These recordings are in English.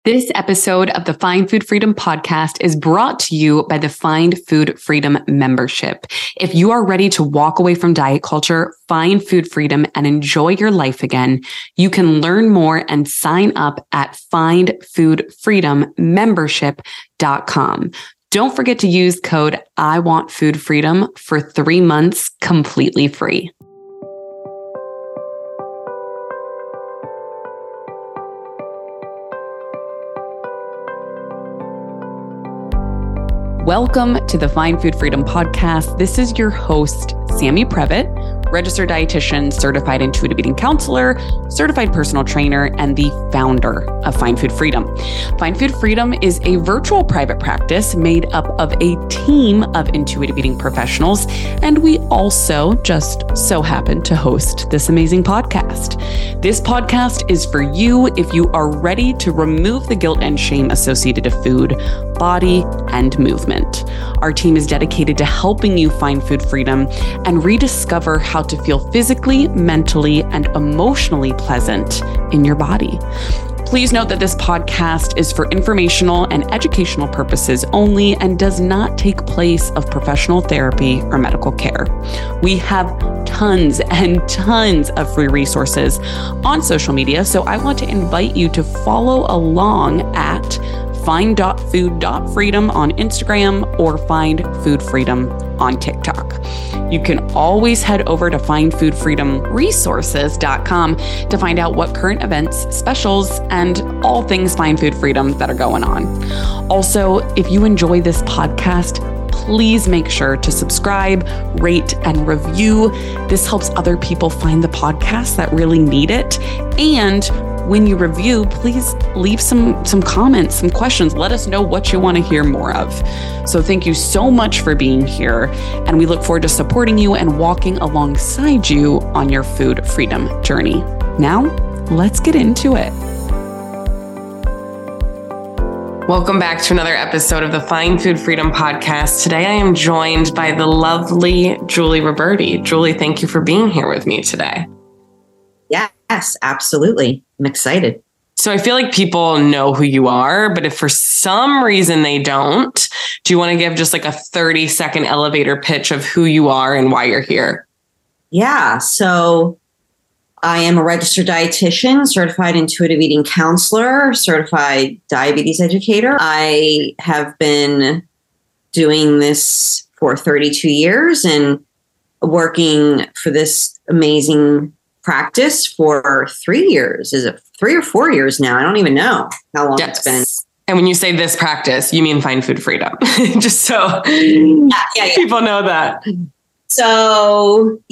This episode of the Find Food Freedom podcast is brought to you by the Find Food Freedom membership. If you are ready to walk away from diet culture, find food freedom, and enjoy your life again, you can learn more and sign up at findfoodfreedommembership.com. Don't forget to use code IWantFoodFreedom for 3 months completely free. Welcome to the Find Food Freedom podcast. This is your host, Sammy Previtt, registered dietitian, certified intuitive eating counselor, certified personal trainer, and the founder of Find Food Freedom. Find Food Freedom is a virtual private practice made up of a team of intuitive eating professionals, and we also just so happen to host this amazing podcast. This podcast is for you if you are ready to remove the guilt and shame associated to food, body, and movement. Our team is dedicated to helping you find food freedom and rediscover how to feel physically, mentally, and emotionally pleasant in your body. Please note that this podcast is for informational and educational purposes only and does not take place of professional therapy or medical care. We have tons and tons of free resources on social media, so I want to invite you to follow along at find.food.freedom on Instagram or Find Food Freedom on TikTok. You can always head over to findfoodfreedomresources.com to find out what current events, specials, and all things Find Food Freedom that are going on. Also, if you enjoy this podcast, please make sure to subscribe, rate, and review. This helps other people find the podcast that really need it. And when you review, please leave some comments, some questions. Let us know what you want to hear more of. So thank you so much for being here. And we look forward to supporting you and walking alongside you on your food freedom journey. Now, let's get into it. Welcome back to another episode of the Find Food Freedom podcast. Today, I am joined by the lovely Julie Roberti. Julie, thank you for being here with me today. Yes, absolutely. I'm excited. So I feel like people know who you are, but if for some reason they don't, do you want to give just like a 30-second elevator pitch of who you are and why you're here? Yeah. So I am a registered dietitian, certified intuitive eating counselor, certified diabetes educator. I have been doing this for 32 years and working for this amazing practice for 3 years. Is it 3 or 4 years now? I don't even know how long it's been. And when you say this practice, you mean Find Food Freedom, just so people know that. So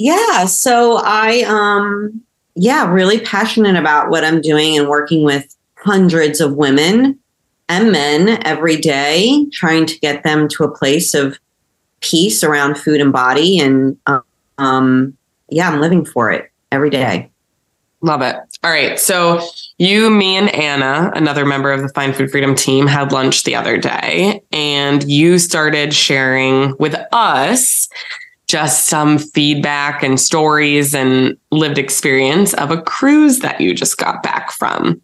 I, really passionate about what I'm doing and working with hundreds of women and men every day, trying to get them to a place of peace around food and body. And I'm living for it every day. Love it. All right. So you, me, and Anna, another member of the Find Food Freedom team, had lunch the other day, and you started sharing with us just some feedback and stories and lived experience of a cruise that you just got back from.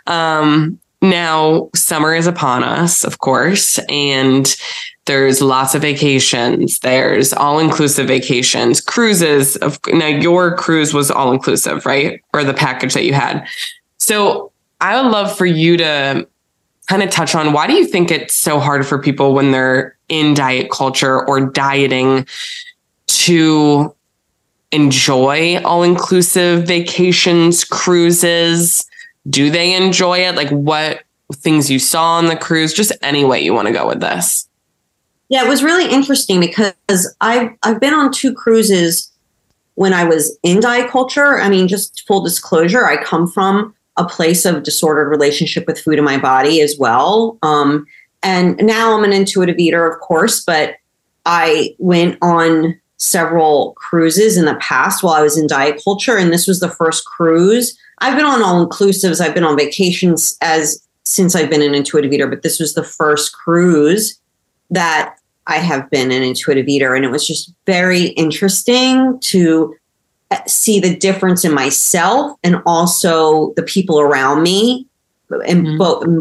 Now, summer is upon us, of course, and there's lots of vacations. There's all-inclusive vacations, cruises. Now, your cruise was all-inclusive, right? Or the package that you had. So I would love for you to kind of touch on, why do you think it's so hard for people when they're in diet culture or dieting to enjoy all-inclusive vacations, cruises? Do they enjoy it? Like, what things you saw on the cruise? Just any way you want to go with this. Yeah, it was really interesting because I've been on 2 cruises when I was in diet culture. I mean, just full disclosure, I come from a place of disordered relationship with food and my body as well. And now I'm an intuitive eater, of course, but I went on several cruises in the past while I was in diet culture. And this was the first cruise. I've been on all inclusives. I've been on vacations since I've been an intuitive eater, but this was the first cruise that I have been an intuitive eater. And it was just very interesting to see the difference in myself and also the people around me, and both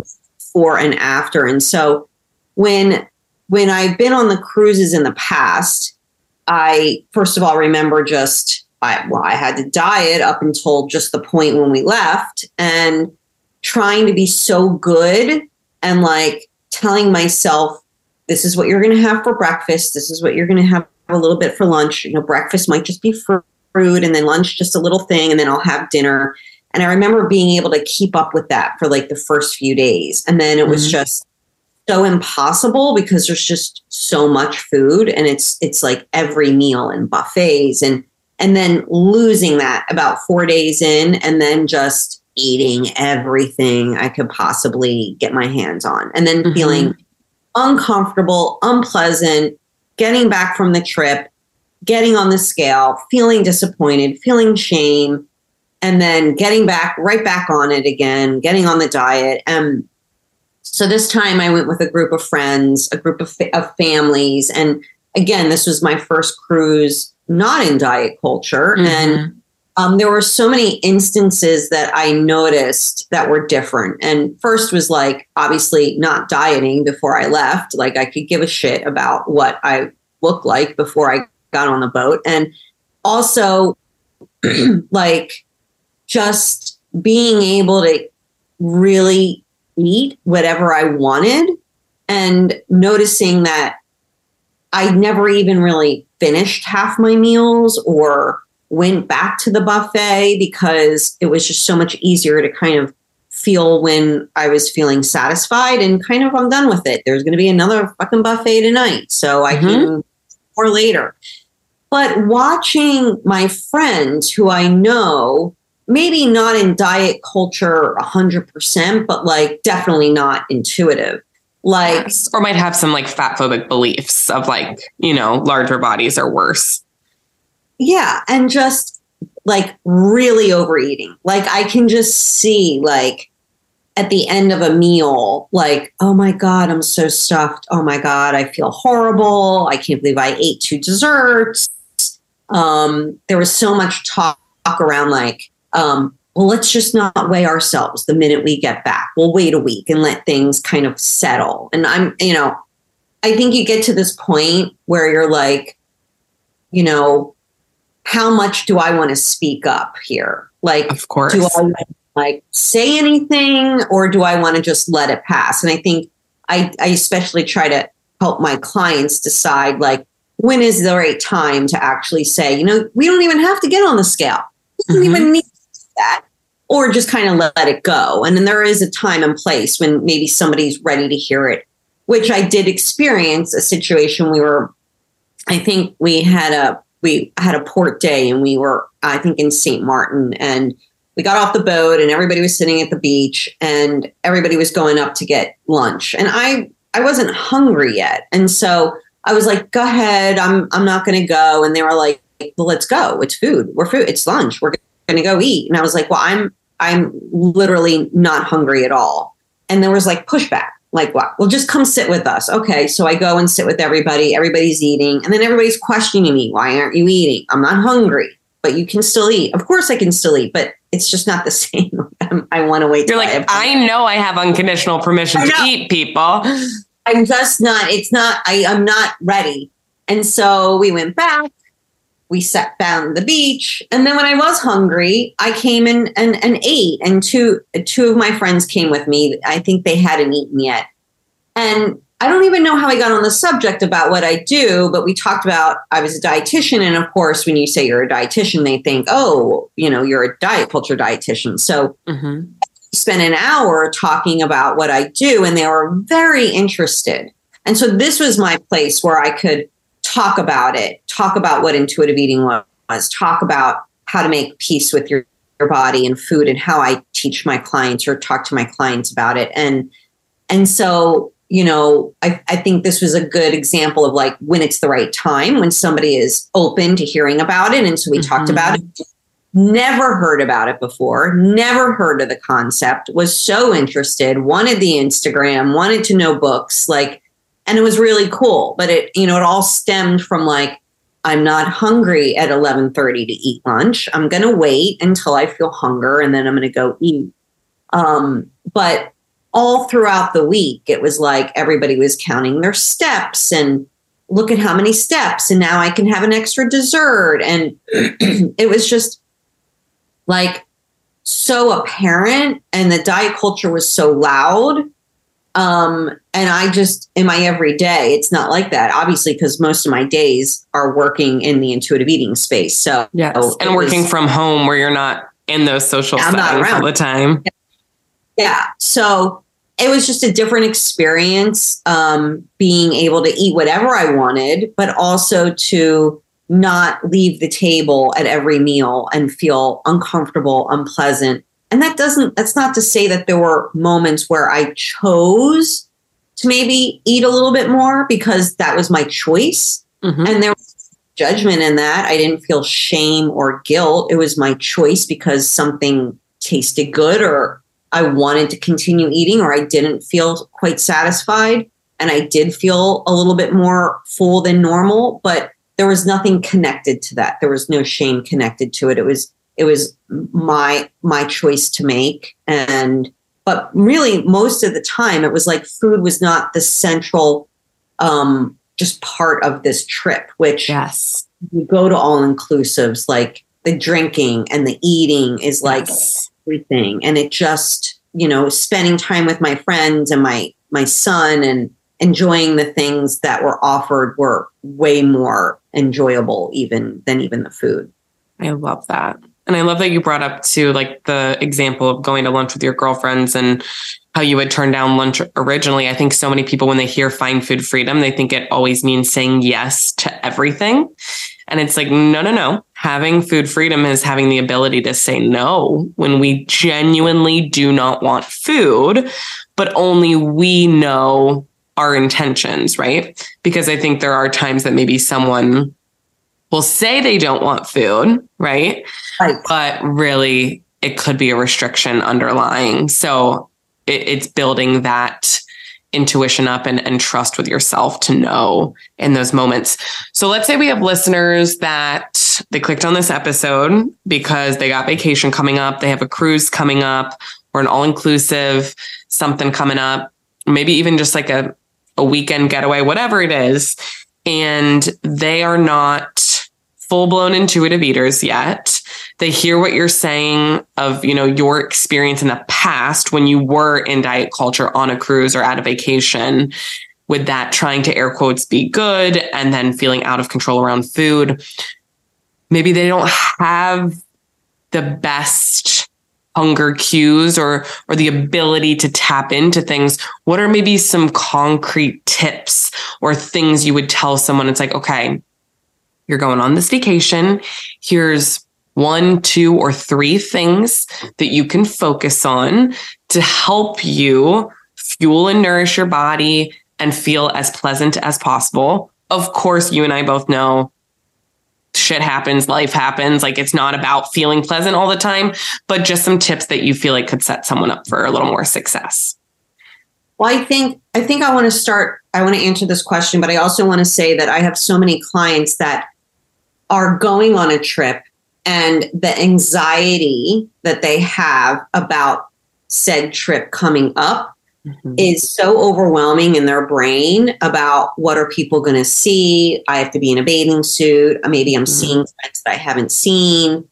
before and after. And so when I've been on the cruises in the past, I first of all remember I had to diet up until just the point when we left, and trying to be so good and like telling myself, this is what you're going to have for breakfast. This is what you're going to have a little bit for lunch. Breakfast might just be fruit, and then lunch, just a little thing. And then I'll have dinner. And I remember being able to keep up with that for like the first few days. And then it was just so impossible because there's just so much food, and it's like every meal and buffets, and then losing that about 4 days in, and then just eating everything I could possibly get my hands on, and then feeling uncomfortable, unpleasant, getting back from the trip, getting on the scale, feeling disappointed, feeling shame, and then getting right back on it again, getting on the diet. And so this time I went with a group of friends, a group of families. And again, this was my first cruise, not in diet culture. And there were so many instances that I noticed that were different. And first was like, obviously not dieting before I left. Like I could give a shit about what I looked like before I got on the boat. And also like just being able to really eat whatever I wanted, and noticing that I never even really finished half my meals or went back to the buffet, because it was just so much easier to kind of feel when I was feeling satisfied and kind of, I'm done with it. There's going to be another fucking buffet tonight, so I can or later. But watching my friends who I know, maybe not in diet culture 100%, but like definitely not intuitive. Like, yes. Or might have some like fat phobic beliefs of like, larger bodies are worse. Yeah. And just like really overeating. Like I can just see like at the end of a meal, like, oh my God, I'm so stuffed. Oh my God, I feel horrible. I can't believe I ate 2 desserts. There was so much talk around like, well, let's just not weigh ourselves the minute we get back. We'll wait a week and let things kind of settle. And I think you get to this point where you're like, how much do I want to speak up here? Like, of course, do I like say anything, or do I want to just let it pass? And I think I especially try to help my clients decide like, when is the right time to actually say, we don't even have to get on the scale. We don't even need that, or just kind of let it go. And then there is a time and place when maybe somebody's ready to hear it, which I did experience a situation. I think we had a port day, and we were, I think, in St. Martin, and we got off the boat and everybody was sitting at the beach and everybody was going up to get lunch. And I wasn't hungry yet. And so I was like, go ahead. I'm not going to go. And they were like, well, let's go. It's food. It's lunch. We're going to go eat. And I was like, well, I'm literally not hungry at all. And there was like pushback, like, what? Well, just come sit with us. Okay. So I go and sit with everybody. Everybody's eating. And then everybody's questioning me. Why aren't you eating? I'm not hungry, but you can still eat. Of course I can still eat, but it's just not the same. I want to wait. You're like, I know I have unconditional permission to eat, people. I'm just not, I'm not ready. And so we went back. We sat down on the beach. And then when I was hungry, I came in and ate. And two of my friends came with me. I think they hadn't eaten yet. And I don't even know how I got on the subject about what I do, but we talked about, I was a dietitian. And of course, when you say you're a dietitian, they think, oh, you're a diet culture dietitian. So I spent an hour talking about what I do, and they were very interested. And so this was my place where I could talk about it, talk about what intuitive eating was, talk about how to make peace with your body and food, and how I teach my clients or talk to my clients about it. And so, I think this was a good example of like when it's the right time, when somebody is open to hearing about it. And so we talked about it, never heard about it before, never heard of the concept, was so interested, wanted the Instagram, wanted to know books, and it was really cool. But it all stemmed from like, I'm not hungry at 11:30 to eat lunch. I'm going to wait until I feel hunger, and then I'm going to go eat. But all throughout the week, it was like everybody was counting their steps and look at how many steps. And now I can have an extra dessert. And it was just like so apparent. And the diet culture was so loud. And I just, in my everyday, it's not like that, obviously, because most of my days are working in the intuitive eating space. So, yes. And working from home where you're not in those social settings all the time. Yeah. So it was just a different experience, being able to eat whatever I wanted, but also to not leave the table at every meal and feel uncomfortable, unpleasant. And that's not to say that there were moments where I chose to maybe eat a little bit more because that was my choice. Mm-hmm. And there was judgment in that. I didn't feel shame or guilt. It was my choice because something tasted good or I wanted to continue eating or I didn't feel quite satisfied. And I did feel a little bit more full than normal, but there was nothing connected to that. There was no shame connected to it. It was my choice to make. But really most of the time it was like food was not the central, just part of this trip, which yes, you go to all inclusives, like the drinking and the eating is like everything. And it just, spending time with my friends and my son and enjoying the things that were offered were way more enjoyable than the food. I love that. And I love that you brought up too, like the example of going to lunch with your girlfriends and how you would turn down lunch originally. I think so many people, when they hear find food freedom, they think it always means saying yes to everything. And it's like, no. Having food freedom is having the ability to say no when we genuinely do not want food, but only we know our intentions, right? Because I think there are times that maybe someone will say they don't want food, right? But really, it could be a restriction underlying. So it's building that intuition up and trust with yourself to know in those moments. So let's say we have listeners that they clicked on this episode because they got vacation coming up, they have a cruise coming up, or an all-inclusive, something coming up, maybe even just like a weekend getaway, whatever it is, and they are not full-blown intuitive eaters yet. They hear what you're saying of, your experience in the past when you were in diet culture on a cruise or at a vacation with that trying to air quotes be good and then feeling out of control around food. Maybe they don't have the best hunger cues or the ability to tap into things. What are maybe some concrete tips or things you would tell someone? It's like, okay, you're going on this vacation. Here's 1, 2, or 3 things that you can focus on to help you fuel and nourish your body and feel as pleasant as possible. Of course, you and I both know shit happens, life happens. Like it's not about feeling pleasant all the time, but just some tips that you feel like could set someone up for a little more success. Well, I think I want to answer this question, but I also want to say that I have so many clients that are going on a trip and the anxiety that they have about said trip coming up is so overwhelming in their brain about what are people going to see? I have to be in a bathing suit. Maybe I'm seeing friends that I haven't seen.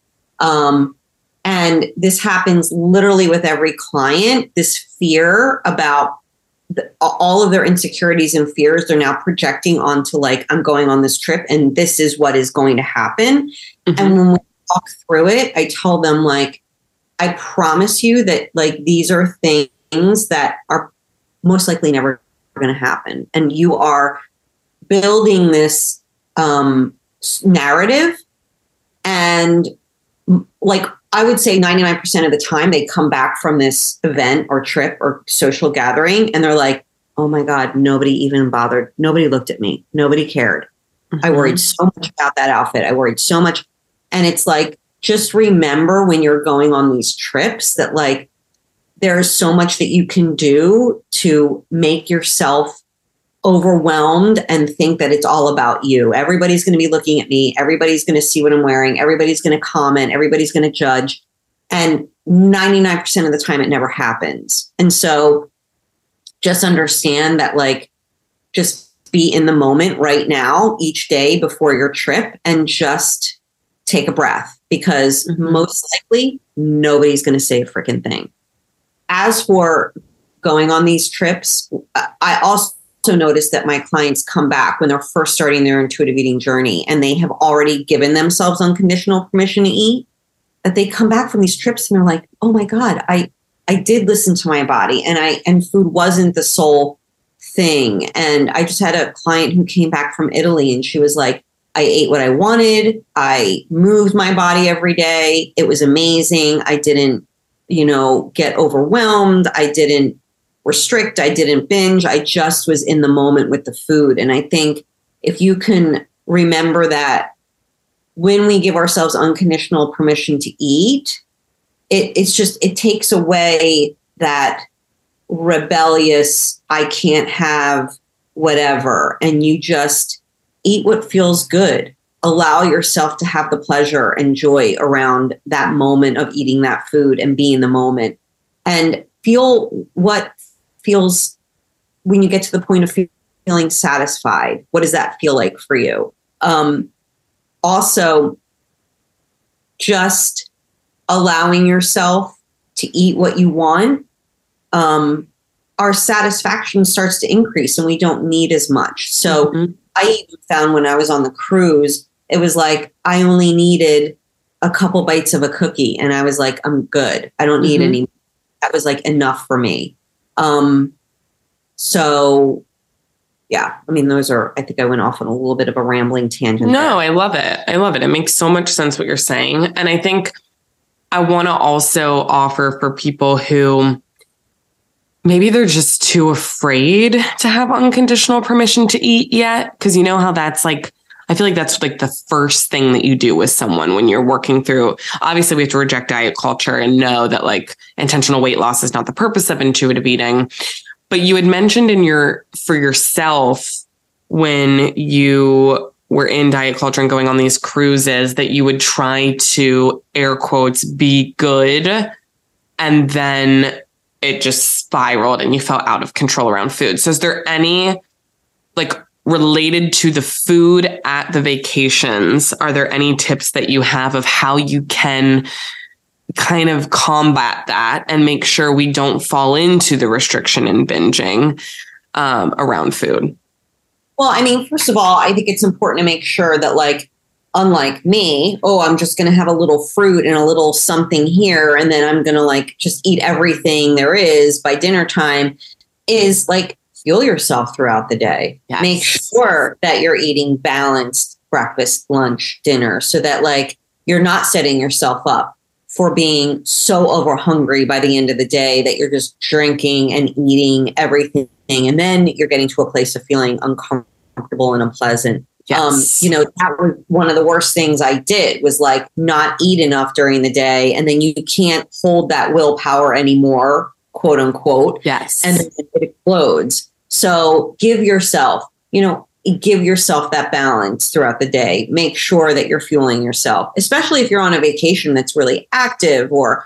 And this happens literally with every client, this fear about all of their insecurities and fears, they're now projecting onto like, I'm going on this trip and this is what is going to happen. Mm-hmm. And when we talk through it, I tell them like, I promise you that like, these are things that are most likely never going to happen. And you are building this narrative. And like, I would say 99% of the time they come back from this event or trip or social gathering and they're like, oh my God, nobody even bothered. Nobody looked at me. Nobody cared. Mm-hmm. I worried so much about that outfit. I worried so much. And it's like, just remember when you're going on these trips that like, there's so much that you can do to make yourself overwhelmed and think that it's all about you. Everybody's going to be looking at me. Everybody's going to see what I'm wearing. Everybody's going to comment. Everybody's going to judge. And 99% of the time it never happens. And so just understand that like, just be in the moment right now, each day before your trip, and just take a breath, because most likely nobody's going to say a freaking thing. As for going on these trips, I also noticed that my clients come back when they're first starting their intuitive eating journey and they have already given themselves unconditional permission to eat, that they come back from these trips and they're like, oh my God, I did listen to my body, and food wasn't the sole thing. And I just had a client who came back from Italy and she was like, I ate what I wanted. I moved my body every day. It was amazing. I didn't, get overwhelmed. I didn't restrict. I didn't binge. I just was in the moment with the food. And I think if you can remember that when we give ourselves unconditional permission to eat, it takes away that rebellious, I can't have whatever. And you just eat what feels good. Allow yourself to have the pleasure and joy around that moment of eating that food and be in the moment, and feel what feels when you get to the point of feeling satisfied. What does that feel like for you? Also, just allowing yourself to eat what you want, our satisfaction starts to increase and we don't need as much. So I even found when I was on the cruise, it was like I only needed a couple bites of a cookie and I was like, I'm good. I don't need any. That was like enough for me. So yeah, I mean, I think I went off on a little bit of a rambling tangent. No, there. I love it. I love it. It makes so much sense what you're saying. And I think I want to also offer for people who maybe they're just too afraid to have unconditional permission to eat yet. Cause you know how that's like, I feel like that's like the first thing that you do with someone when you're working through. Obviously, we have to reject diet culture and know that like intentional weight loss is not the purpose of intuitive eating. But you had mentioned for yourself when you were in diet culture and going on these cruises that you would try to, air quotes, be good. And then it just spiraled and you felt out of control around food. So is there any like related to the food at the vacations, are there any tips that you have of how you can kind of combat that and make sure we don't fall into the restriction and binging around food? Well, I mean, first of all, I think it's important to make sure that like, unlike me, I'm just going to have a little fruit and a little something here, and then I'm going to like just eat everything there is by dinner time, is like, fuel yourself throughout the day. Yes. Make sure that you're eating balanced breakfast, lunch, dinner, so that like you're not setting yourself up for being so over hungry by the end of the day that you're just drinking and eating everything. And then you're getting to a place of feeling uncomfortable and unpleasant. Yes. That was one of the worst things I did, was like not eat enough during the day. And then you can't hold that willpower anymore, quote unquote. Yes. And then it explodes. So give yourself that balance throughout the day. Make sure that you're fueling yourself, especially if you're on a vacation that's really active, or,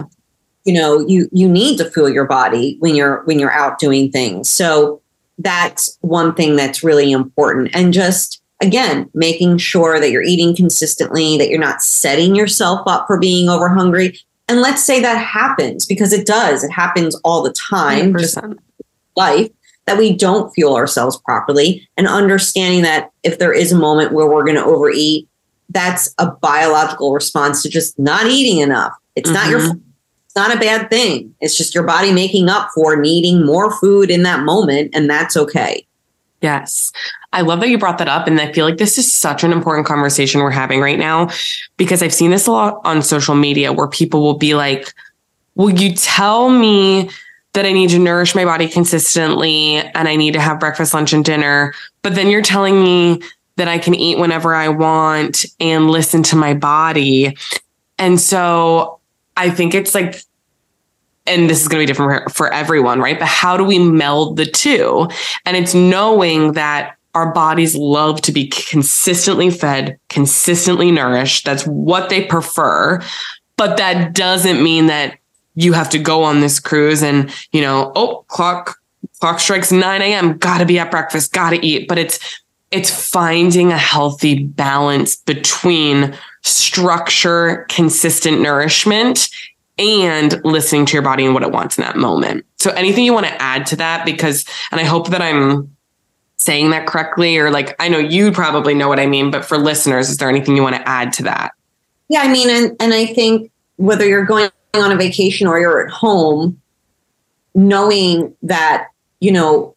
you need to fuel your body when you're out doing things. So that's one thing that's really important. And just, again, making sure that you're eating consistently, that you're not setting yourself up for being over hungry. And let's say that happens, because it does. It happens all the time. 100%. Just life, that we don't fuel ourselves properly, and understanding that if there is a moment where we're going to overeat, that's a biological response to just not eating enough. It's not it's not a bad thing. It's just your body making up for needing more food in that moment. And that's okay. Yes. I love that you brought that up. And I feel like this is such an important conversation we're having right now, because I've seen this a lot on social media where people will be like, will you tell me that I need to nourish my body consistently and I need to have breakfast, lunch, and dinner, but then you're telling me that I can eat whenever I want and listen to my body. And so I think it's like, and this is going to be different for everyone, right? But how do we meld the two? And it's knowing that our bodies love to be consistently fed, consistently nourished. That's what they prefer. But that doesn't mean that you have to go on this cruise and, clock clock strikes 9 a.m., gotta be at breakfast, gotta eat. But it's finding a healthy balance between structure, consistent nourishment, and listening to your body and what it wants in that moment. So anything you want to add to that? Because, and I hope that I'm saying that correctly, or like, I know you probably know what I mean, but for listeners, is there anything you want to add to that? Yeah, I mean, and I think whether you're going on a vacation or you're at home, knowing that, you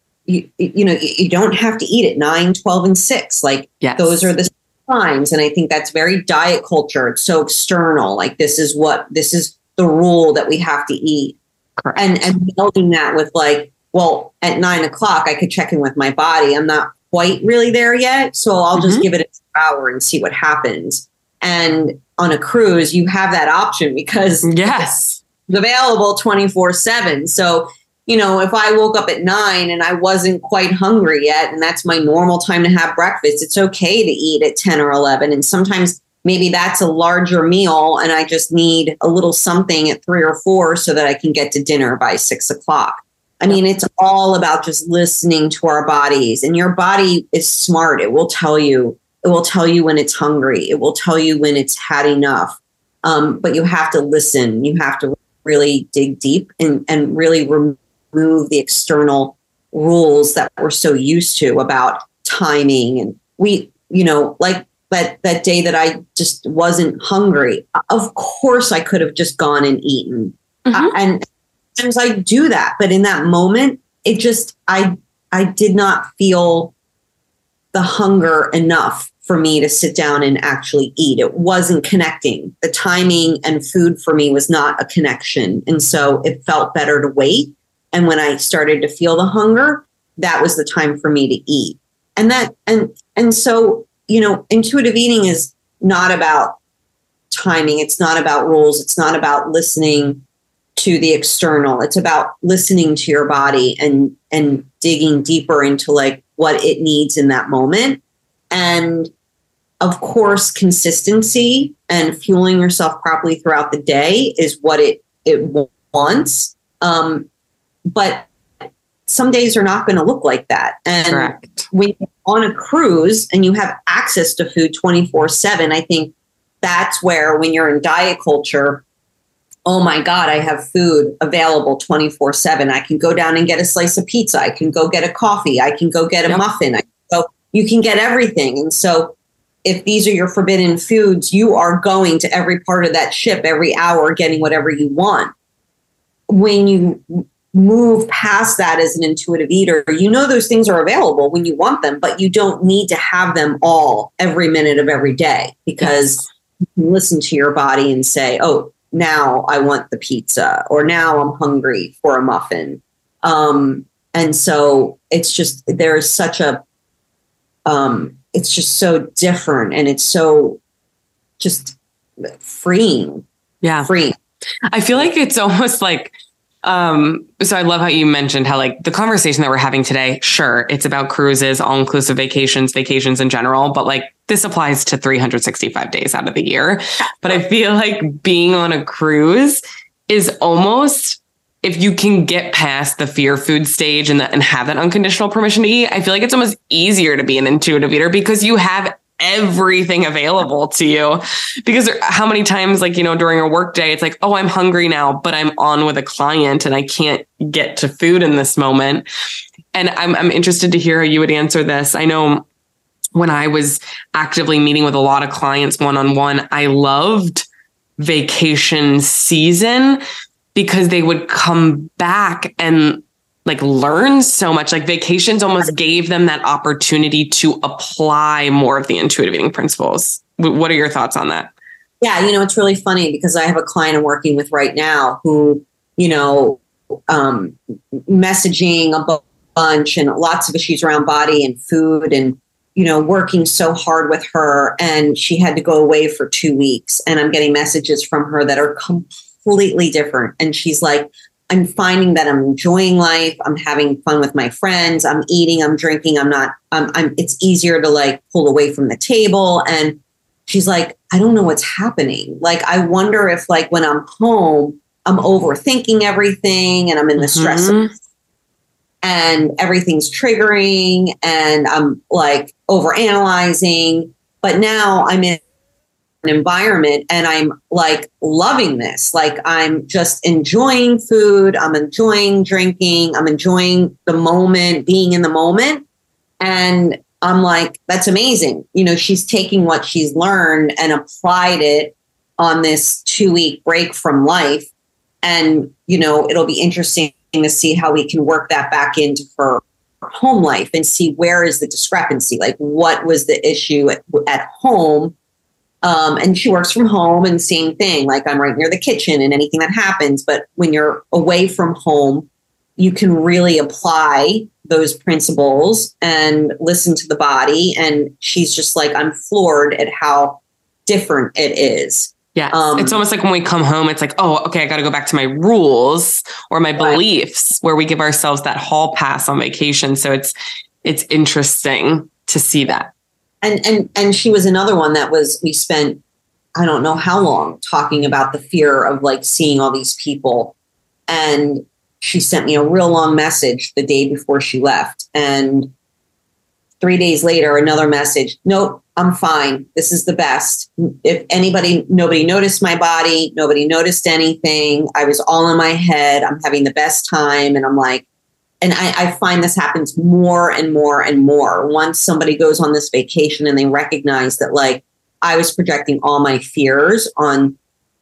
don't have to eat at 9, 12, and 6. Like, yes. Those are the times. And I think that's very diet culture. It's so external. Like, this is the rule that we have to eat. Correct. And building that with like, well, at 9 o'clock, I could check in with my body. I'm not quite really there yet. So I'll just give it an hour and see what happens. And on a cruise, you have that option because yes, it's available 24/7. So, if I woke up at 9 and I wasn't quite hungry yet, and that's my normal time to have breakfast, it's okay to eat at 10 or 11. And sometimes maybe that's a larger meal and I just need a little something at 3 or 4 so that I can get to dinner by 6 o'clock. I mean, it's all about just listening to our bodies, and your body is smart. It will tell you when it's hungry. It will tell you when it's had enough. But you have to listen. You have to really dig deep and really remove the external rules that we're so used to about timing. And like that day that I just wasn't hungry. Of course, I could have just gone and eaten. And sometimes I do that. But in that moment, it just, I did not feel the hunger enough for me to sit down and actually eat. It wasn't connecting. The timing and food for me was not a connection. And so it felt better to wait. And when I started to feel the hunger, that was the time for me to eat. And so, intuitive eating is not about timing. It's not about rules. It's not about listening to the external. It's about listening to your body and digging deeper into like what it needs in that moment. And of course, consistency and fueling yourself properly throughout the day is what it wants. But some days are not going to look like that. And correct. When you're on a cruise and you have access to food 24/7, I think that's where, when you're in diet culture, oh my God, I have food available 24/7. I can go down and get a slice of pizza. I can go get a coffee. I can go get a muffin. So you can get everything. And so if these are your forbidden foods, you are going to every part of that ship every hour, getting whatever you want. When you move past that as an intuitive eater, those things are available when you want them, but you don't need to have them all every minute of every day, because you can listen to your body and say, oh, now I want the pizza, or now I'm hungry for a muffin. And so it's just, there's such a, it's just so different, and it's so just freeing. Yeah. Freeing. I feel like it's almost like, so I love how you mentioned how like the conversation that we're having today, sure, it's about cruises, all-inclusive vacations in general, but like this applies to 365 days out of the year. But I feel like being on a cruise is almost, if you can get past the fear food stage and have that unconditional permission to eat, I feel like it's almost easier to be an intuitive eater because you have everything available to you. Because how many times, like, during a work day, it's like, oh, I'm hungry now, but I'm on with a client and I can't get to food in this moment. And I'm interested to hear how you would answer this. I know when I was actively meeting with a lot of clients one-on-one, I loved vacation season because they would come back and like learn so much. Like vacations almost gave them that opportunity to apply more of the intuitive eating principles. What are your thoughts on that? Yeah, it's really funny because I have a client I'm working with right now who, messaging a bunch and lots of issues around body and food, and, working so hard with her, and she had to go away for 2 weeks, and I'm getting messages from her that are completely different. And she's like, I'm finding that I'm enjoying life. I'm having fun with my friends. I'm eating, I'm drinking. It's easier to like pull away from the table. And she's like, I don't know what's happening. Like, I wonder if like when I'm home, I'm overthinking everything and I'm in the stress. and everything's triggering and I'm like overanalyzing. But now I'm in an environment and I'm like loving this. Like I'm just enjoying food. I'm enjoying drinking. I'm enjoying the moment, being in the moment. And I'm like, that's amazing. You know, she's taking what she's learned and applied it on this 2-week break from life. And, you know, it'll be interesting to see how we can work that back into her home life and see where is the discrepancy. Like, what was the issue at home? And she works from home, and same thing. Like, I'm right near the kitchen and anything that happens. But when you're away from home, you can really apply those principles and listen to the body. And she's just like, I'm floored at how different it is. Yeah. It's almost like when we come home, it's like, oh, okay, I got to go back to my rules or my beliefs, where we give ourselves that hall pass on vacation. So it's interesting to see that. And she was another one that we spent, I don't know how long, talking about the fear of like seeing all these people. And she sent me a real long message the day before she left. And 3 days later, another message. Nope, I'm fine. This is the best. If nobody noticed my body. Nobody noticed anything. I was all in my head. I'm having the best time. And I'm like, and I find this happens more and more and more. Once somebody goes on this vacation and they recognize that, like, I was projecting all my fears on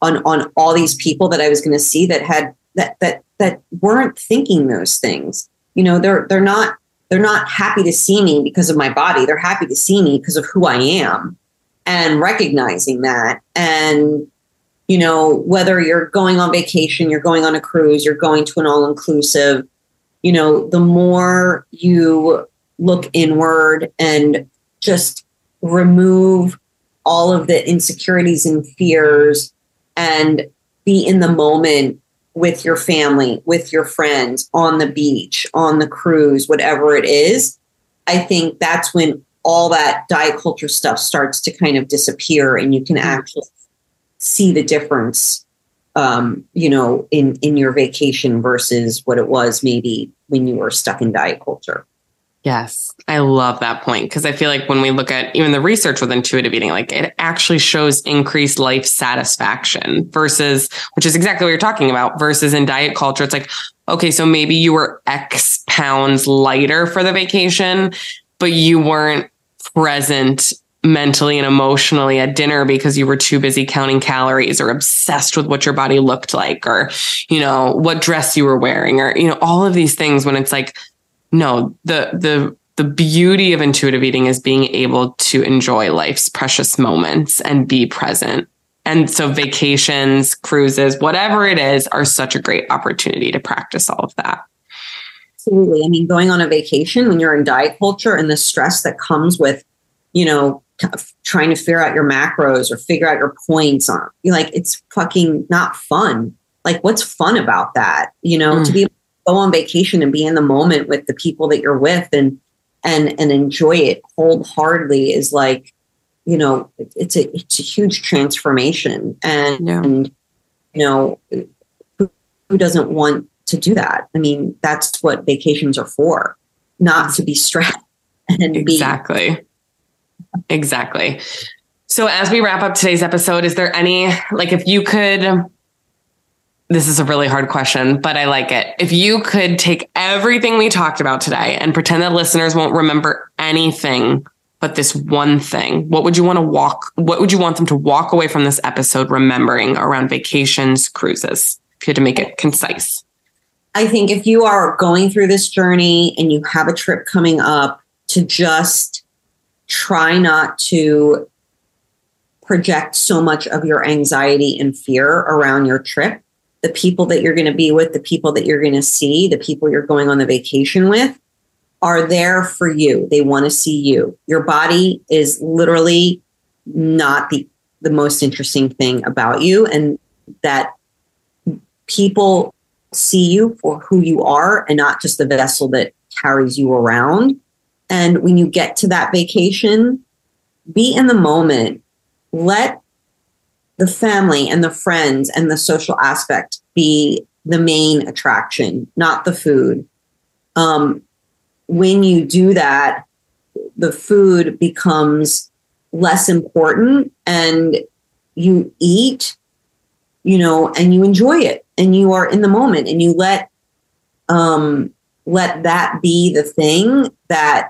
all these people that I was going to see that had that weren't thinking those things. You know, they're not happy to see me because of my body. They're happy to see me because of who I am, and recognizing that. And, you know, whether you're going on vacation, you're going on a cruise, you're going to an all-inclusive, you know, the more you look inward and just remove all of the insecurities and fears and be in the moment with your family, with your friends, on the beach, on the cruise, whatever it is, I think that's when all that diet culture stuff starts to kind of disappear, and you can actually see the difference, you know, in your vacation versus what it was maybe when you were stuck in diet culture. Yes, I love that point, because I feel like when we look at even the research with intuitive eating, like it actually shows increased life satisfaction versus, which is exactly what you're talking about, versus in diet culture. It's like, okay, so maybe you were X pounds lighter for the vacation, but you weren't present mentally and emotionally at dinner because you were too busy counting calories or obsessed with what your body looked like, or, you know, what dress you were wearing, or, you know, all of these things, when it's like, no, the beauty of intuitive eating is being able to enjoy life's precious moments and be present. And so vacations, cruises, whatever it is, are such a great opportunity to practice all of that. Absolutely. I mean, going on a vacation when you're in diet culture and the stress that comes with, you know, trying to figure out your macros or figure out your points on, like, it's fucking not fun. Like, what's fun about that? You know, to be able to go on vacation and be in the moment with the people that you're with and enjoy it wholeheartedly is like, you know, it's a huge transformation. And you know, who doesn't want to do that? I mean, that's what vacations are for, not to be stressed and Exactly. So as we wrap up today's episode, is there any, like, if you could, this is a really hard question, but I like it. If you could take everything we talked about today and pretend that listeners won't remember anything but this one thing, what would you want them to walk away from this episode remembering around vacations, cruises, if you had to make it concise? I think if you are going through this journey and you have a trip coming up, to just try not to project so much of your anxiety and fear around your trip. The people that you're going to be with, the people that you're going to see, the people you're going on the vacation with are there for you. They want to see you. Your body is literally not the most interesting thing about you, and that people see you for who you are and not just the vessel that carries you around. And when you get to that vacation, be in the moment. Let the family and the friends and the social aspect be the main attraction, not the food. when you do that, the food becomes less important and you eat, and you enjoy it and you are in the moment and you let that be the thing that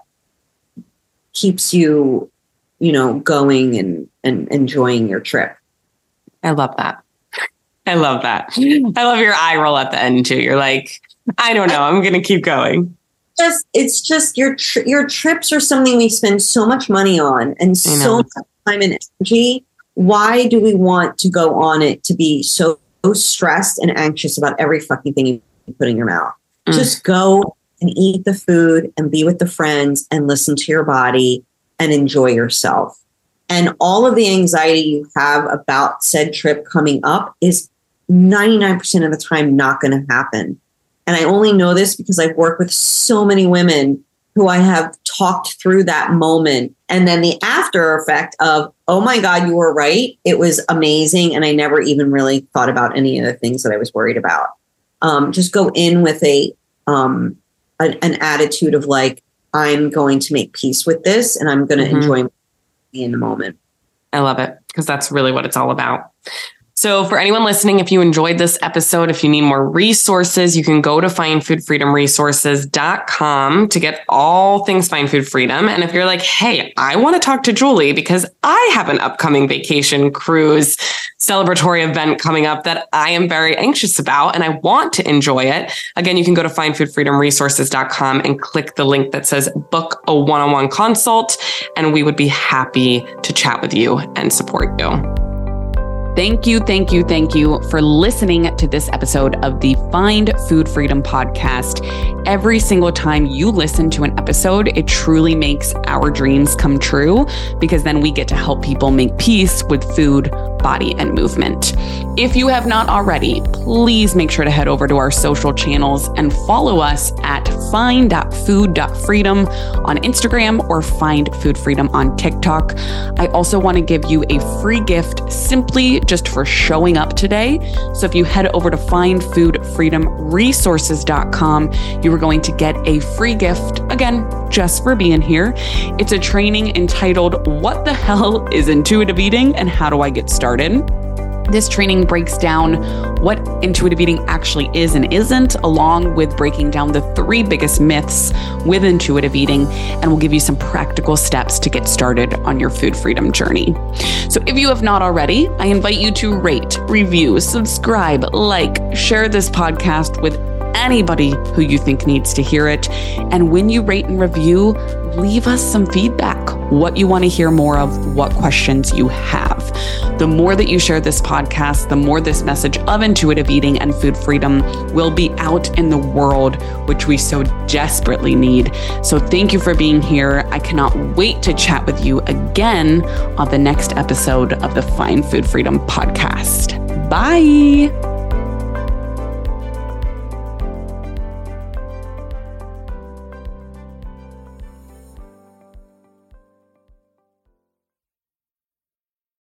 keeps you, going and enjoying your trip. I love that. I love that. I love your eye roll at the end too. You're like, I don't know. I'm going to keep going. It's just your trips are something we spend so much money on and so much time and energy. Why do we want to go on it to be so stressed and anxious about every fucking thing you put in your mouth? Just go and eat the food and be with the friends and listen to your body and enjoy yourself. And all of the anxiety you have about said trip coming up is 99% of the time not going to happen. And I only know this because I've worked with so many women who I have talked through that moment. And then the after effect of, oh my God, you were right. It was amazing. And I never even really thought about any of the things that I was worried about. Just go in with an attitude of like, I'm going to make peace with this and I'm going to enjoy in the moment. I love it because that's really what it's all about. So for anyone listening, if you enjoyed this episode, if you need more resources, you can go to findfoodfreedomresources.com to get all things Find Food Freedom. And if you're like, hey, I want to talk to Julie because I have an upcoming vacation, cruise, celebratory event coming up that I am very anxious about and I want to enjoy it. Again, you can go to findfoodfreedomresources.com and click the link that says book a one-on-one consult. And we would be happy to chat with you and support you. Thank you for listening to this episode of the Find Food Freedom podcast. Every single time you listen to an episode, it truly makes our dreams come true because then we get to help people make peace with food, body, and movement. If you have not already, please make sure to head over to our social channels and follow us at find.food.freedom on Instagram or Find Food Freedom on TikTok. I also want to give you a free gift simply just for showing up today. So if you head over to findfoodfreedomresources.com, you are going to get a free gift, again, just for being here. It's a training entitled, What the Hell is Intuitive Eating and How Do I Get Started? This training breaks down what intuitive eating actually is and isn't, along with breaking down the 3 biggest myths with intuitive eating, and will give you some practical steps to get started on your food freedom journey. So if you have not already, I invite you to rate, review, subscribe, share this podcast with anybody who you think needs to hear it. And when you rate and review, leave us some feedback, what you want to hear more of, what questions you have. The more that you share this podcast, the more this message of intuitive eating and food freedom will be out in the world, which we so desperately need. So thank you for being here. I cannot wait to chat with you again on the next episode of the Find Food Freedom podcast. Bye.